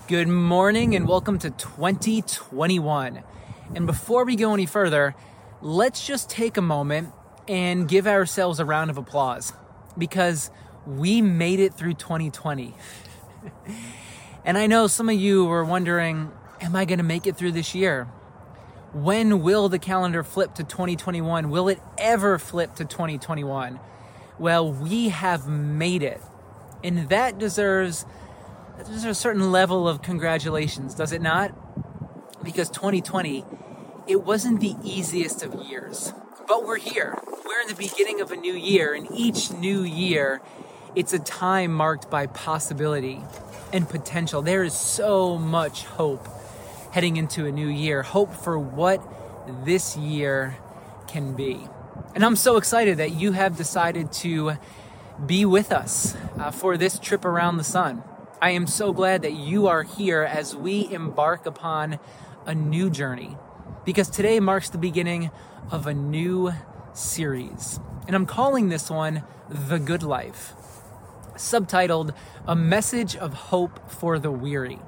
Good morning and welcome to 2021. And before we go any further, let's just take a moment and give ourselves a round of applause because we made it through 2020. And I know some of you were wondering, am I going to make it through this year? When will the calendar flip to 2021? Will it ever flip to 2021? Well, we have made it. And that deserves a certain level of congratulations, does it not? Because 2020, it wasn't the easiest of years, but we're here. We're in the beginning of a new year, and each new year, it's a time marked by possibility and potential. There is so much hope heading into a new year, hope for what this year can be. And I'm so excited that you have decided to be with us for this trip around the sun. I am so glad that you are here as we embark upon a new journey, because today marks the beginning of a new series. And I'm calling this one The Good Life, subtitled A Message of Hope for the Weary.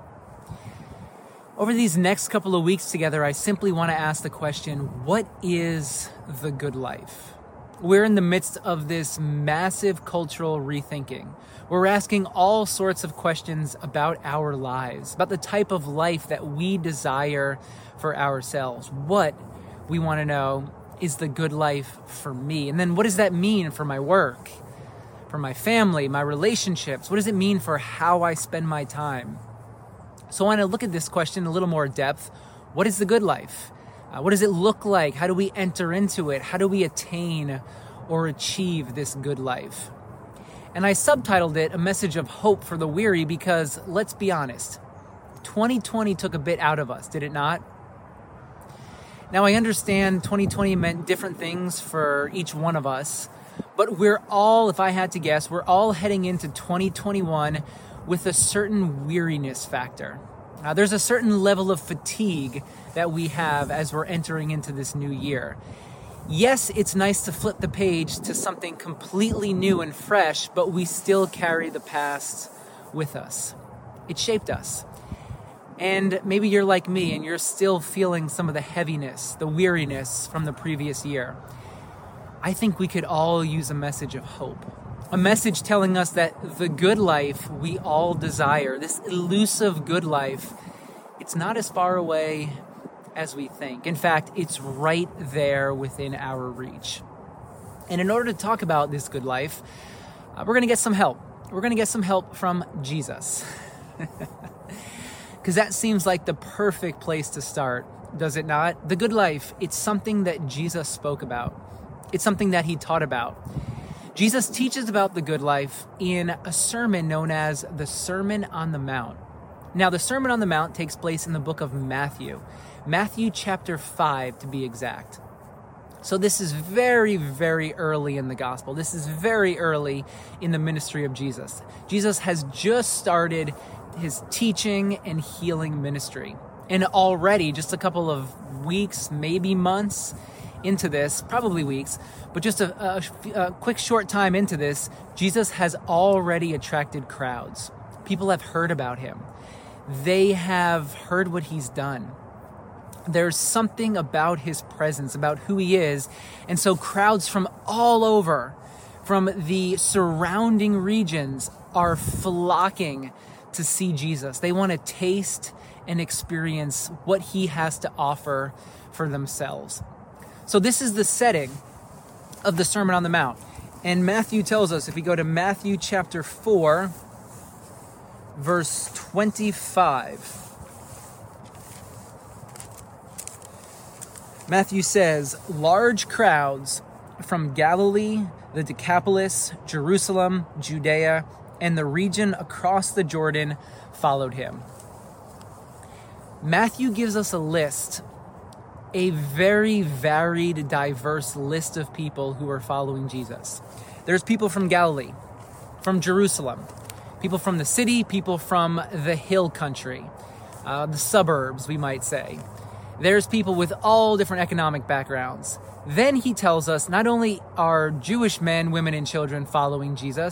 Over these next couple of weeks together, I simply want to ask the question, what is the good life? We're in the midst of this massive cultural rethinking. We're asking all sorts of questions about our lives, about the type of life that we desire for ourselves. What we want to know is the good life for me. And then what does that mean for my work, for my family, my relationships? What does it mean for how I spend my time? So I want to look at this question in a little more depth. What is the good life? What does it look like? How do we enter into it? How do we attain or achieve this good life? And I subtitled it A Message of Hope for the Weary because, let's be honest, 2020 took a bit out of us, did it not? Now, I understand 2020 meant different things for each one of us, but we're all, if I had to guess, we're all heading into 2021 with a certain weariness factor. There's a certain level of fatigue that we have as we're entering into this new year. Yes, it's nice to flip the page to something completely new and fresh, but we still carry the past with us. It shaped us. And maybe you're like me and you're still feeling some of the heaviness, the weariness from the previous year. I think we could all use a message of hope. A message telling us that the good life we all desire, this elusive good life, it's not as far away as we think. In fact, it's right there within our reach. And in order to talk about this good life, we're going to get some help. We're going to get some help from Jesus. Because that seems like the perfect place to start, does it not? The good life, it's something that Jesus spoke about. It's something that he taught about. Jesus teaches about the good life in a sermon known as the Sermon on the Mount. Now, the Sermon on the Mount takes place in the book of Matthew chapter 5 to be exact. So this is very, very early in the gospel. This is very early in the ministry of Jesus. Jesus has just started his teaching and healing ministry. And already, just a couple of weeks, maybe months into this, probably weeks, but just a quick short time into this, Jesus has already attracted crowds. People have heard about him. They have heard what he's done. There's something about his presence, about who he is. And so crowds from all over, from the surrounding regions, are flocking to see Jesus. They want to taste and experience what he has to offer for themselves. So this is the setting of the Sermon on the Mount. And Matthew tells us, if we go to Matthew chapter 4, verse 25, Matthew says, large crowds from Galilee, the Decapolis, Jerusalem, Judea, and the region across the Jordan followed him. Matthew gives us a list, a very varied, diverse list of people who are following Jesus. There's people from Galilee, from Jerusalem, people from the city, people from the hill country, the suburbs, we might say. There's people with all different economic backgrounds. Then he tells us not only are Jewish men, women, and children following Jesus,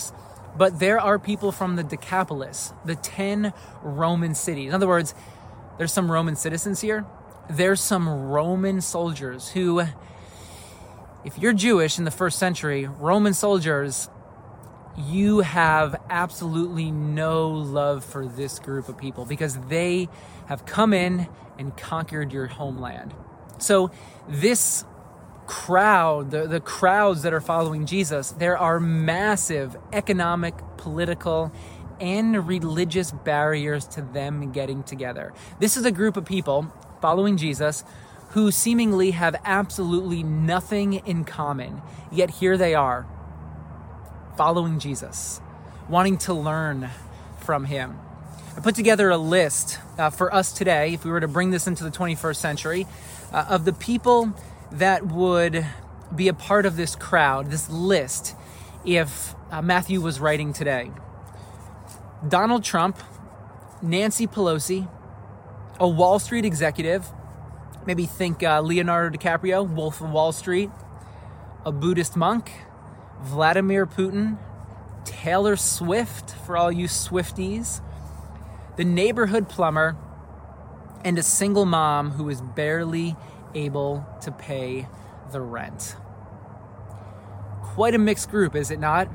but there are people from the Decapolis, the 10 Roman cities. In other words, there's some Roman citizens here. There's some Roman soldiers who, if you're Jewish in the first century, Roman soldiers, you have absolutely no love for this group of people because they have come in and conquered your homeland. So this crowd, the crowds that are following Jesus, there are massive economic, political, and religious barriers to them getting together. This is a group of people following Jesus who seemingly have absolutely nothing in common, yet here they are, following Jesus, wanting to learn from him. I put together a list for us today, if we were to bring this into the 21st century, of the people that would be a part of this crowd, this list, if Matthew was writing today. Donald Trump, Nancy Pelosi, a Wall Street executive, maybe think Leonardo DiCaprio, Wolf of Wall Street, a Buddhist monk, Vladimir Putin, Taylor Swift, for all you Swifties, the neighborhood plumber, and a single mom who is barely able to pay the rent. Quite a mixed group, is it not?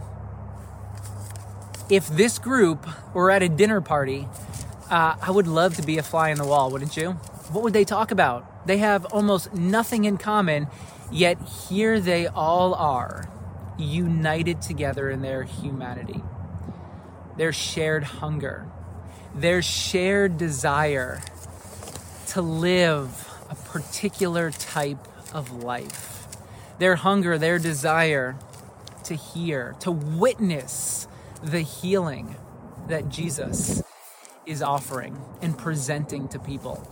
If this group were at a dinner party, I would love to be a fly on the wall, wouldn't you? What would they talk about? They have almost nothing in common, yet here they all are, united together in their humanity, their shared hunger, their shared desire to live a particular type of life, their hunger, their desire to hear, to witness the healing that Jesus is offering and presenting to people.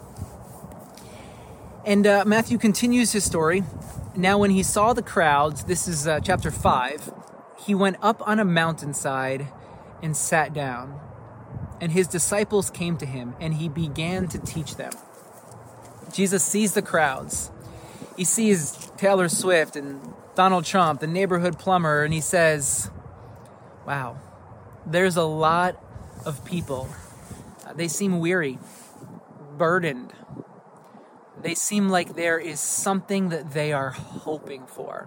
And Matthew continues his story. Now, when he saw the crowds, this is chapter 5, he went up on a mountainside and sat down. And his disciples came to him, and he began to teach them. Jesus sees the crowds. He sees Taylor Swift and Donald Trump, the neighborhood plumber, and he says, wow, there's a lot of people. They seem weary, burdened. They seem like there is something that they are hoping for.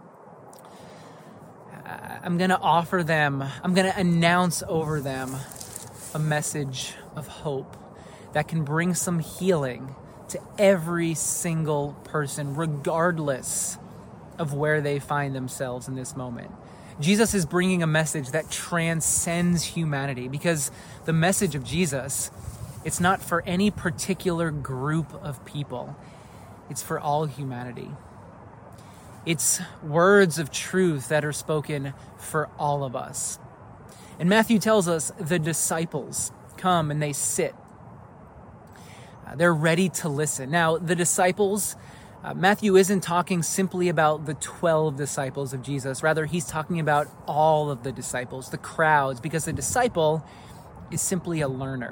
I'm going to offer them, I'm going to announce over them a message of hope that can bring some healing to every single person, regardless of where they find themselves in this moment. Jesus is bringing a message that transcends humanity, because the message of Jesus, it's not for any particular group of people. It's for all humanity. It's words of truth that are spoken for all of us. And Matthew tells us the disciples come and they sit. They're ready to listen. Now, the disciples, Matthew isn't talking simply about the 12 disciples of Jesus. Rather, he's talking about all of the disciples, the crowds, because the disciple is simply a learner.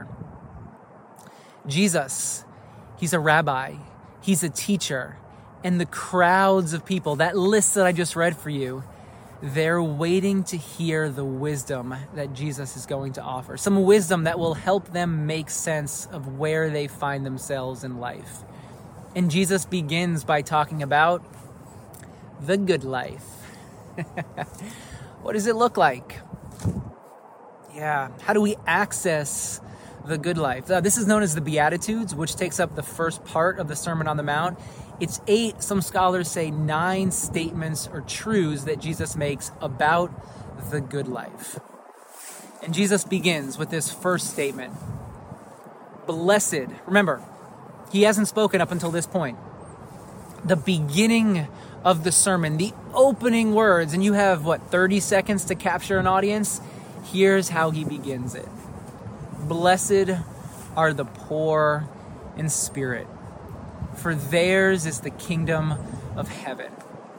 Jesus, he's a rabbi, he's a teacher, and the crowds of people, that list that I just read for you, they're waiting to hear the wisdom that Jesus is going to offer. Some wisdom that will help them make sense of where they find themselves in life. And Jesus begins by talking about the good life. What does it look like? Yeah, how do we access the good life? This is known as the Beatitudes, which takes up the first part of the Sermon on the Mount. It's 8, some scholars say 9 statements or truths that Jesus makes about the good life. And Jesus begins with this first statement. Blessed, remember, he hasn't spoken up until this point. The beginning of the sermon, the opening words, and you have, 30 seconds to capture an audience? Here's how he begins it. Blessed are the poor in spirit, for theirs is the kingdom of heaven.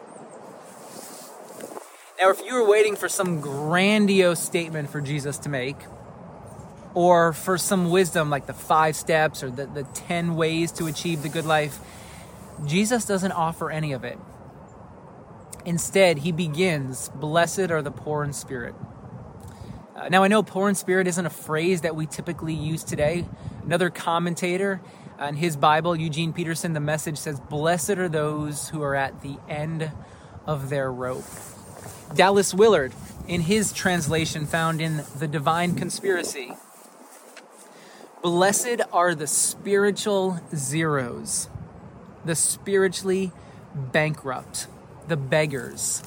Now, if you were waiting for some grandiose statement for Jesus to make, or for some wisdom like the 5 steps or the 10 ways to achieve the good life, Jesus doesn't offer any of it. Instead, he begins, blessed are the poor in spirit. Now, I know poor in spirit isn't a phrase that we typically use today. Another commentator in his Bible, Eugene Peterson, the Message says, "Blessed are those who are at the end of their rope." Dallas Willard, in his translation found in The Divine Conspiracy, "Blessed are the spiritual zeros, the spiritually bankrupt, the beggars."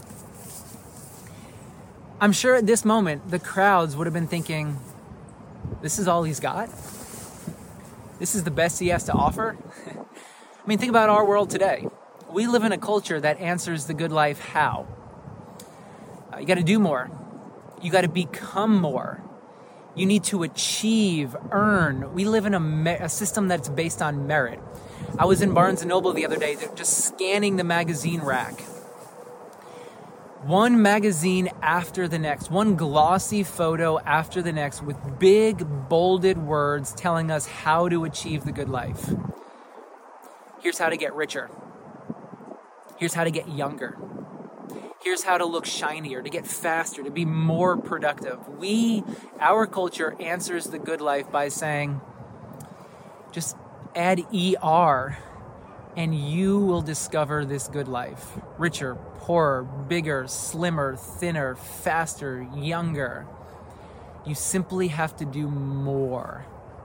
I'm sure at this moment, the crowds would have been thinking, this is all he's got? This is the best he has to offer? I mean, think about our world today. We live in a culture that answers the good life how? You got to do more. You got to become more. You need to achieve, earn. We live in a system that's based on merit. I was in Barnes & Noble the other day, just scanning the magazine rack. One magazine after the next, one glossy photo after the next with big, bolded words telling us how to achieve the good life. Here's how to get richer. Here's how to get younger. Here's how to look shinier, to get faster, to be more productive. Our culture answers the good life by saying, just add ER and you will discover this good life. Richer, poorer, bigger, slimmer, thinner, faster, younger. You simply have to do more.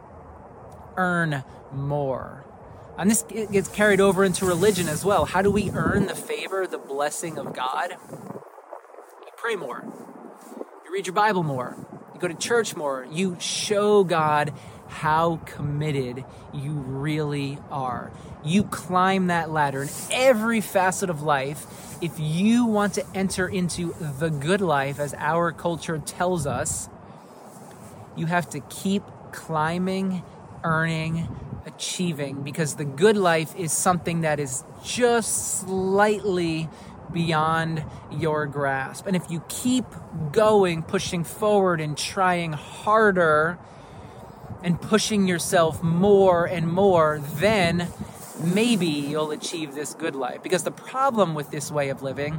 Earn more. And this gets carried over into religion as well. How do we earn the favor, the blessing of God? You pray more. You read your Bible more. You go to church more. You show God how committed you really are. You climb that ladder in every facet of life. If you want to enter into the good life, as our culture tells us, you have to keep climbing, earning, achieving, because the good life is something that is just slightly beyond your grasp. And if you keep going, pushing forward and trying harder and pushing yourself more and more, then maybe you'll achieve this good life. Because the problem with this way of living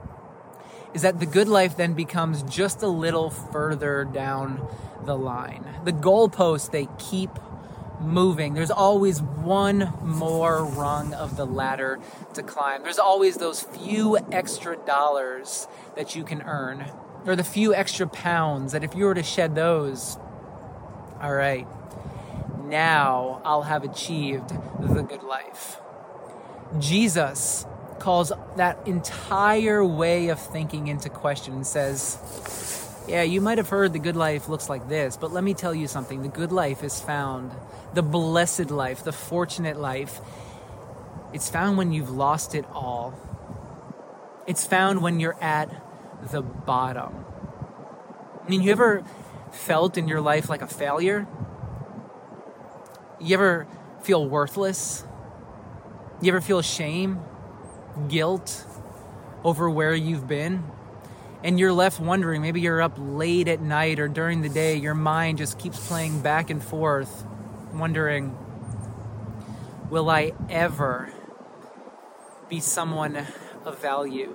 is that the good life then becomes just a little further down the line. The goalposts, they keep moving. There's always one more rung of the ladder to climb. There's always those few extra dollars that you can earn, or the few extra pounds that if you were to shed those, all right, now I'll have achieved the good life. Jesus calls that entire way of thinking into question and says, yeah, you might have heard the good life looks like this, but let me tell you something. The good life is found, the blessed life, the fortunate life, it's found when you've lost it all. It's found when you're at the bottom. I mean, you ever felt in your life like a failure? You ever feel worthless? You ever feel shame, guilt over where you've been? And you're left wondering, maybe you're up late at night or during the day, your mind just keeps playing back and forth, wondering, will I ever be someone of value?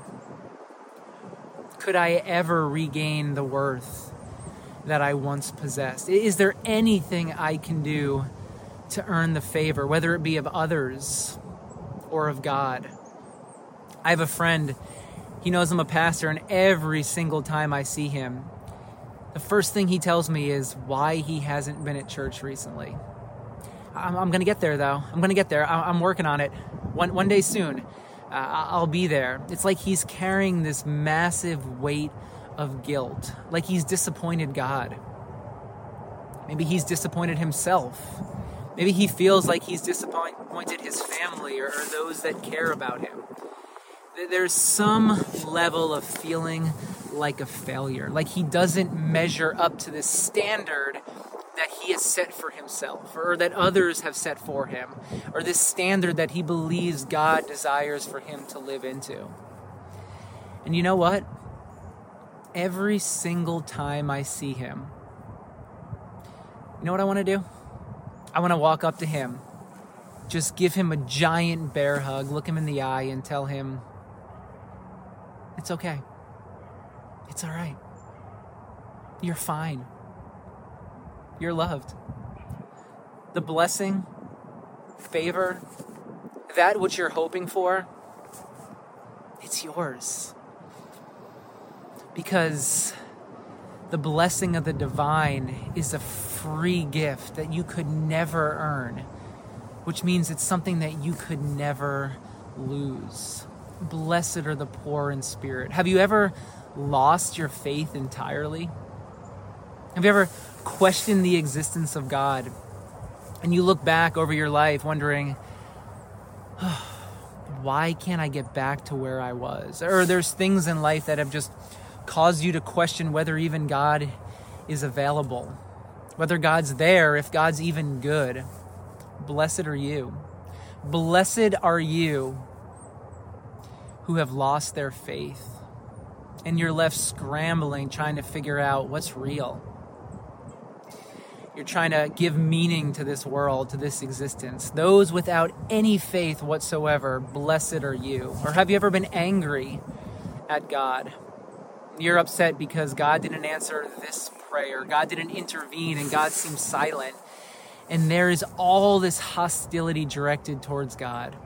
Could I ever regain the worth that I once possessed? Is there anything I can do to earn the favor, whether it be of others or of God? I have a friend, he knows I'm a pastor, and every single time I see him, the first thing he tells me is why he hasn't been at church recently. I'm going to get there, though. I'm going to get there. I'm working on it. One day soon, I'll be there. It's like he's carrying this massive weight of guilt, like he's disappointed God. Maybe he's disappointed himself. Maybe he feels like he's disappointed his family or those that care about him. There's some level of feeling like a failure, like he doesn't measure up to the standard that he has set for himself, or that others have set for him, or this standard that he believes God desires for him to live into. And you know what? Every single time I see him, you know what I want to do? I want to walk up to him, just give him a giant bear hug, look him in the eye, and tell him, it's okay. It's all right. You're fine. You're loved. The blessing, favor, that which you're hoping for, it's yours. Because the blessing of the divine is a free gift that you could never earn, which means it's something that you could never lose. Blessed are the poor in spirit. Have you ever lost your faith entirely? Have you ever questioned the existence of God? And you look back over your life wondering, oh, why can't I get back to where I was? Or there's things in life that have just caused you to question whether even God is available, whether God's there, if God's even good. Blessed are you. Blessed are you who have lost their faith and you're left scrambling, trying to figure out what's real. You're trying to give meaning to this world, to this existence. Those without any faith whatsoever, blessed are you. Or have you ever been angry at God? You're upset because God didn't answer this prayer. God didn't intervene and God seems silent. And there is all this hostility directed towards God.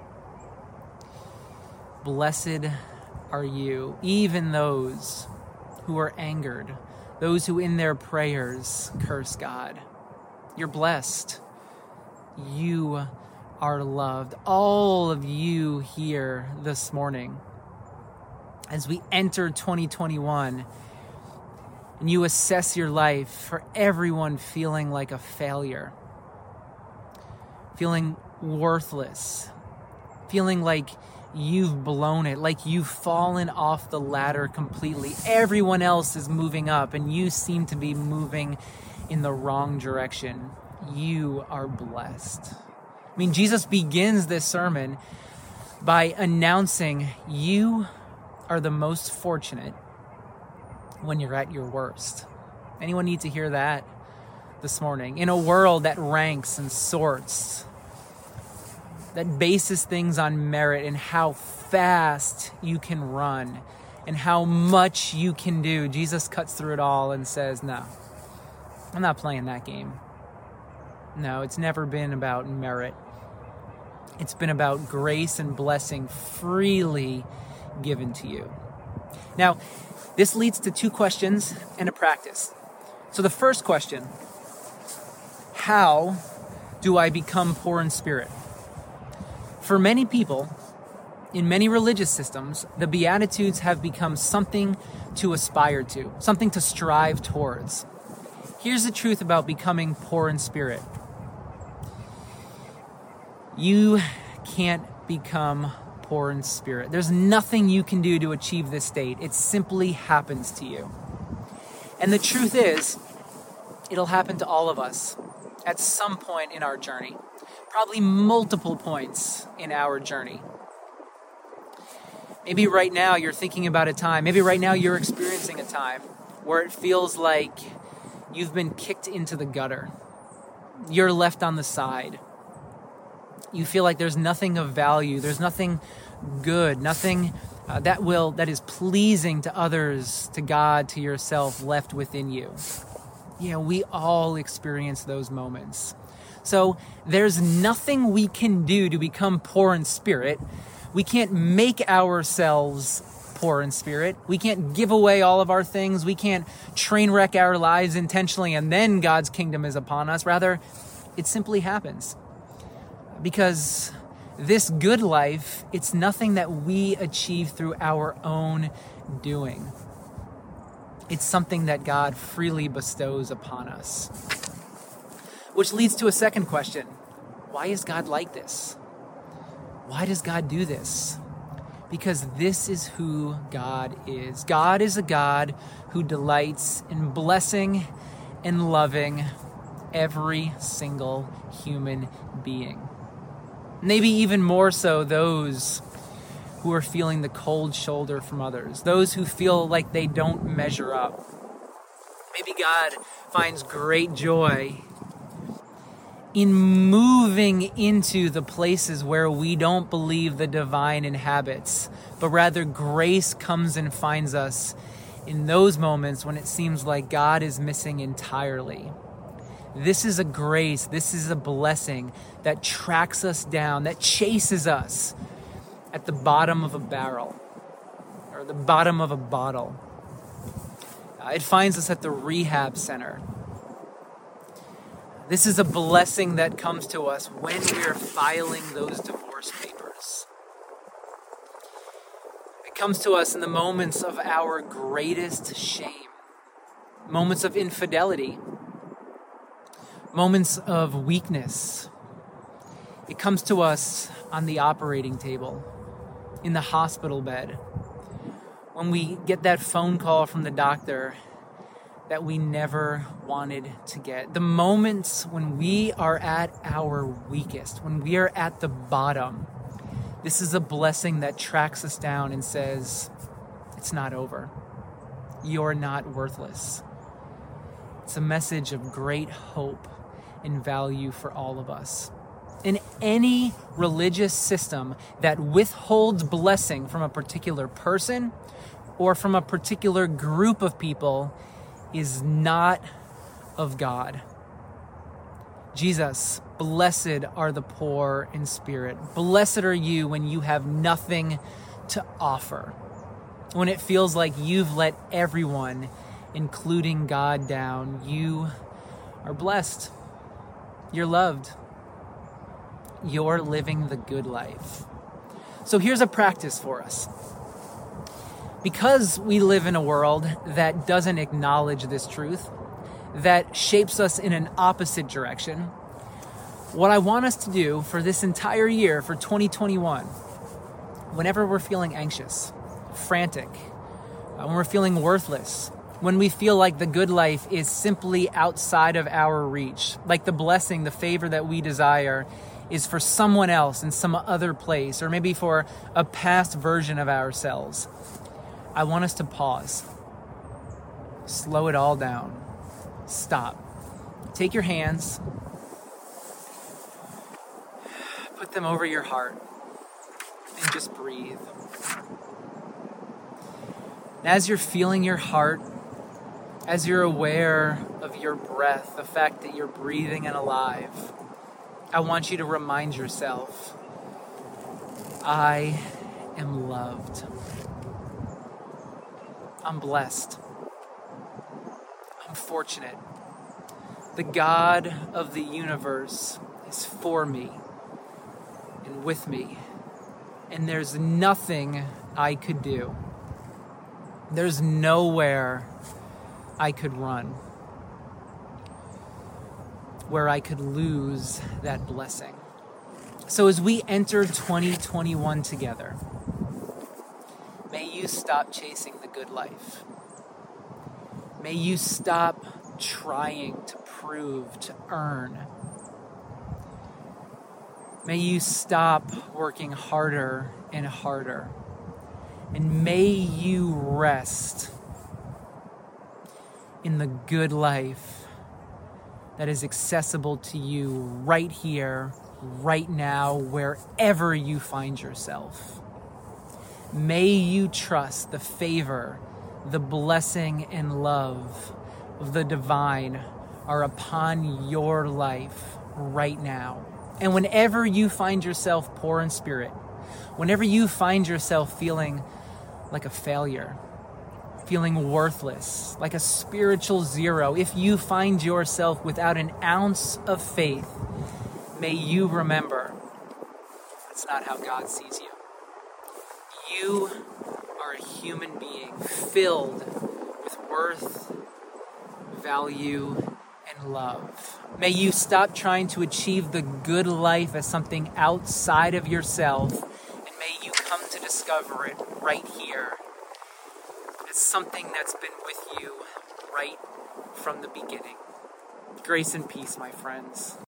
Blessed are you, even those who are angered, those who in their prayers curse God. You're blessed. You are loved. All of you here this morning, as we enter 2021, and you assess your life, for everyone feeling like a failure, feeling worthless, feeling like you've blown it, like you've fallen off the ladder completely. Everyone else is moving up and you seem to be moving in the wrong direction. You are blessed. I mean, Jesus begins this sermon by announcing you are the most fortunate when you're at your worst. Anyone need to hear that this morning? In a world that ranks and sorts, that bases things on merit and how fast you can run and how much you can do, Jesus cuts through it all and says, no, I'm not playing that game. No, it's never been about merit. It's been about grace and blessing freely given to you. Now, this leads to two questions and a practice. So the first question, how do I become poor in spirit? For many people, in many religious systems, the Beatitudes have become something to aspire to, something to strive towards. Here's the truth about becoming poor in spirit. You can't become poor in spirit. There's nothing you can do to achieve this state. It simply happens to you. And the truth is, it'll happen to all of us at some point in our journey. Probably multiple points in our journey. Maybe right now you're thinking about a time, maybe right now you're experiencing a time where it feels like you've been kicked into the gutter. You're left on the side. You feel like there's nothing of value, there's nothing good, nothing that is pleasing to others, to God, to yourself left within you. Yeah, we all experience those moments. So there's nothing we can do to become poor in spirit. We can't make ourselves poor in spirit. We can't give away all of our things. We can't train wreck our lives intentionally and then God's kingdom is upon us. Rather, it simply happens. Because this good life, it's nothing that we achieve through our own doing. It's something that God freely bestows upon us. Which leads to a second question. Why is God like this? Why does God do this? Because this is who God is. God is a God who delights in blessing and loving every single human being. Maybe even more so those who are feeling the cold shoulder from others, those who feel like they don't measure up. Maybe God finds great joy in moving into the places where we don't believe the divine inhabits, but rather grace comes and finds us in those moments when it seems like God is missing entirely. This is a grace, this is a blessing that tracks us down, that chases us at the bottom of a barrel or the bottom of a bottle. It finds us at the rehab center. This is a blessing that comes to us when we are filing those divorce papers. It comes to us in the moments of our greatest shame, moments of infidelity, moments of weakness. It comes to us on the operating table, in the hospital bed, when we get that phone call from the doctor that we never wanted to get. The moments when we are at our weakest, when we are at the bottom, this is a blessing that tracks us down and says, it's not over. You're not worthless. It's a message of great hope and value for all of us. In any religious system that withholds blessing from a particular person or from a particular group of people is not of God. Jesus, blessed are the poor in spirit. Blessed are you when you have nothing to offer. When it feels like you've let everyone, including God, down. You are blessed. You're loved. You're living the good life. So here's a practice for us. Because we live in a world that doesn't acknowledge this truth, that shapes us in an opposite direction, what I want us to do for this entire year, for 2021, whenever we're feeling anxious, frantic, when we're feeling worthless, when we feel like the good life is simply outside of our reach, like the blessing, the favor that we desire is for someone else in some other place, or maybe for a past version of ourselves, I want us to pause, slow it all down, stop. Take your hands, put them over your heart, and just breathe. As you're feeling your heart, as you're aware of your breath, the fact that you're breathing and alive, I want you to remind yourself, I am loved. I'm blessed. I'm fortunate. The God of the universe is for me and with me. And there's nothing I could do. There's nowhere I could run where I could lose that blessing. So as we enter 2021 together, may you stop chasing the good life. May you stop trying to prove, to earn. May you stop working harder and harder. And may you rest in the good life that is accessible to you right here, right now, wherever you find yourself. May you trust the favor, the blessing and love of the divine are upon your life right now. And whenever you find yourself poor in spirit, whenever you find yourself feeling like a failure, feeling worthless, like a spiritual zero, if you find yourself without an ounce of faith, may you remember that's not how God sees you. You are a human being filled with worth, value, and love. May you stop trying to achieve the good life as something outside of yourself, and may you come to discover it right here as something that's been with you right from the beginning. Grace and peace, my friends.